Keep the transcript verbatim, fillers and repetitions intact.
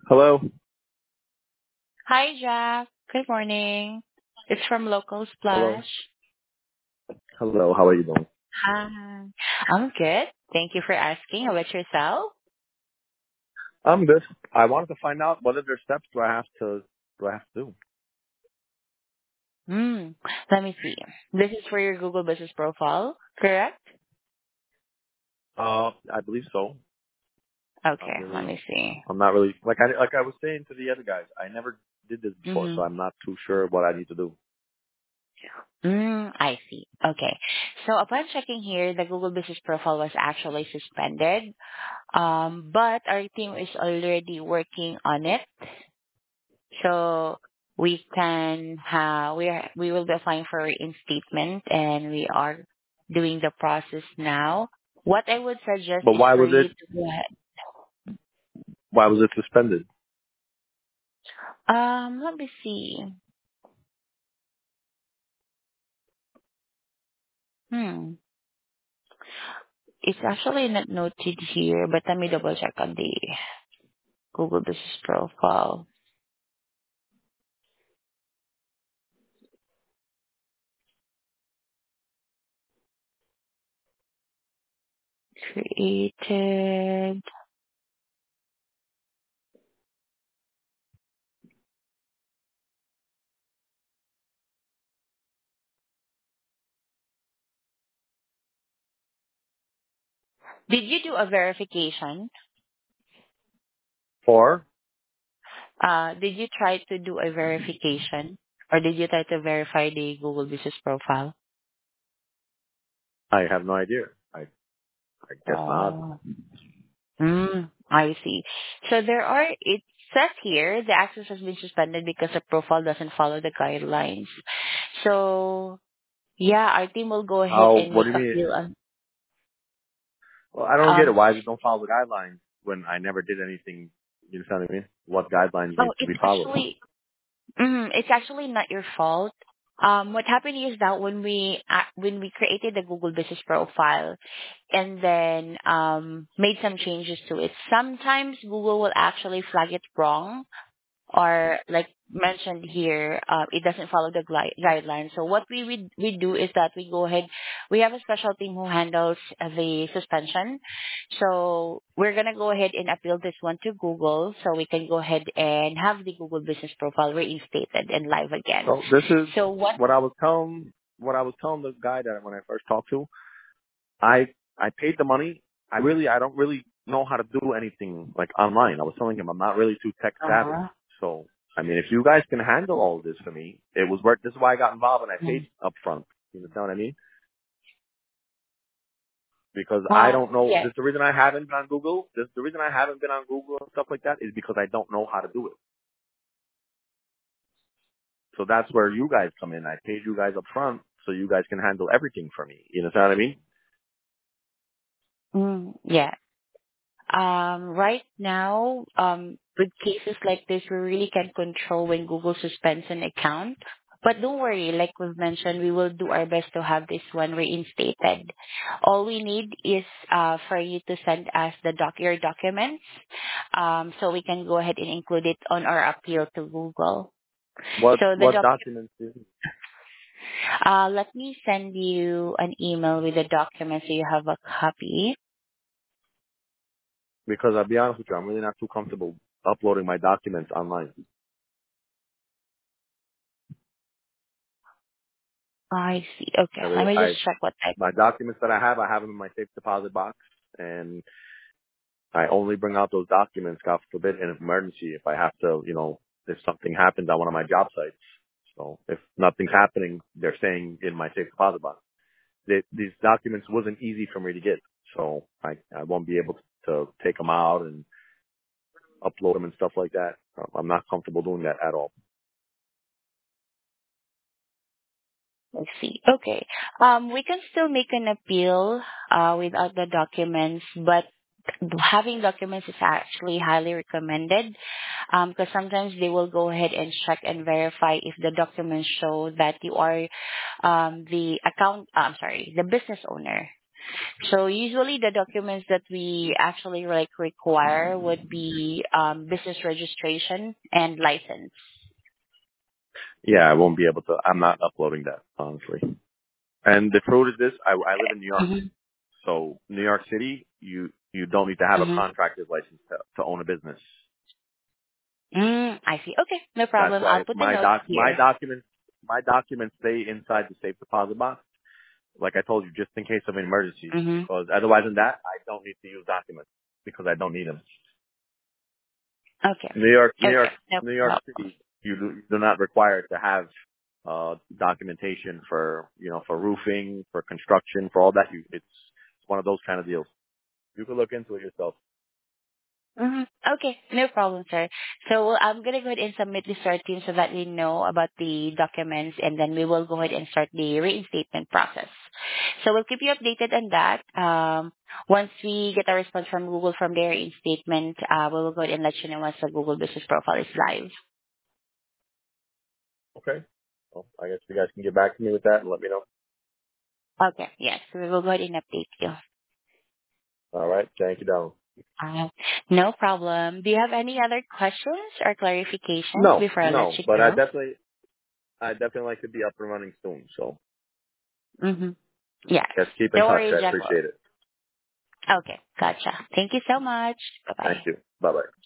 Hello. Hi, Jack. Good morning. It's from Local Hello. Splash. Hello. How are you doing? Hi. I'm good. Thank you for asking. How about yourself? I'm good. I wanted to find out what other steps do I have to do I have to do? Hmm. Let me see. This is for your Google Business profile, correct? Uh, I believe so. I'm Okay, let really, me see. I'm not really like I like I was saying to the other guys. I never did this before, so Mm-hmm. I'm not too sure what I need to do. Mm, I see. Okay. So upon checking here, the Google Business profile was actually suspended. Um, but our team is already working on it. So we can have we are we will be applying for reinstatement and we are doing the process now. What I would suggest But is why for was you it to go ahead. why was it suspended? Um, let me see. Hmm. It's actually not noted here, but let me double check on the Google Business profile. Created. Did you do a verification? Or Uh, did you try to do a verification? Or did you try to verify the Google Business profile? I have no idea. I I guess not. Oh. Mm, I see. So there are, it says here the access has been suspended because the profile doesn't follow the guidelines. So yeah, our team will go ahead How? and What make do you mean? appeal on, Well, I don't get it. um, Why does it don't follow the guidelines when I never did anything? You understand what I mean? What guidelines oh, need to it's be followed? actually, mm, it's actually not your fault. Um, what happened is that when we uh, when we created the Google Business profile and then um, made some changes to it, sometimes Google will actually flag it wrong or like mentioned here, uh, it doesn't follow the gui- guidelines. So what we, we we do is that we go ahead. We have a special team who handles uh, the suspension. So we're gonna go ahead and appeal this one to Google, so we can go ahead and have the Google Business profile reinstated and live again. So this is So what? what I was telling what I was telling the guy that when I first talked to. I I paid the money. I really I don't really know how to do anything like online. I was telling him I'm not really too tech savvy. Uh-huh. So I mean, if you guys can handle all of this for me, it was worth. This is why I got involved and I paid Mm. up front. You understand what I mean? Because I Uh, don't know. yes. This the reason I haven't been on Google. This the reason I haven't been on Google and stuff like that is because I don't know how to do it. So that's where you guys come in. I paid you guys up front so you guys can handle everything for me. You understand what I mean? Mm, yeah. Um, right now, um, with cases like this, we really can't control when Google suspends an account. But don't worry, like we've mentioned, we will do our best to have this one reinstated. All we need is uh, for you to send us the doc your documents, um, so we can go ahead and include it on our appeal to Google. What So the what doc, documents is uh, let me send you an email with the documents so you have a copy. because I'll be honest with you, I'm really not too comfortable uploading my documents online. I see. Okay, I let really, me just I check what type. my documents that I have, I have them in my safe deposit box, and I only bring out those documents, God forbid, in an emergency if I have to, you know, if something happens on one of my job sites. So if nothing's happening, they're staying in my safe deposit box. They, these documents wasn't easy for me to get, so I I won't be able to take them out and upload them and stuff like that. I'm not comfortable doing that at all. I see. Okay. Um, we can still make an appeal uh, without the documents, but having documents is actually highly recommended because sometimes they will go ahead and check and verify if the documents show that you are um, the account, uh, I'm sorry, the business owner. So usually the documents that we actually like require would be um, business registration and license. Yeah, I won't be able to. I'm not uploading that, honestly. And the truth is this: I, I live in New York, Mm-hmm. so New York City, you you don't need to have a Mm-hmm. contractor's license to, to own a business. Mm, I see. Okay, no That's problem. I'll why put a my note doc my here. documents my documents stay inside the safe deposit box. Like I told you, just in case of an emergency. Mm-hmm. Because otherwise than that, I don't need to use documents because I don't need them. Okay. New York, New Okay. York, No New York problem. City, you do, you're not required to have uh documentation for you know for roofing, for construction, for all that. You it's it's one of those kind of deals. You can look into it yourself. hmm Okay, no problem, sir. So I'm gonna go ahead and submit this to our team so that we know about the documents, and then we will go ahead and start the reinstatement process. So we'll keep you updated on that. Um, once we get a response from Google from their reinstatement, uh, we will go ahead and let you know once the Google Business Profile is live. Okay. Well, I guess you guys can get back to me with that and let me know. Okay, yes, we will go ahead and update you. All right. Thank you, Donald. Uh, no problem. Do you have any other questions or clarifications No, before I let no, you but I go? definitely, I definitely like to be up and running soon. So Mm-hmm. Yes. let's keep in No touch. worries, I Jeff. appreciate it. Okay, gotcha. Thank you so much. Bye-bye. Thank you. Bye bye.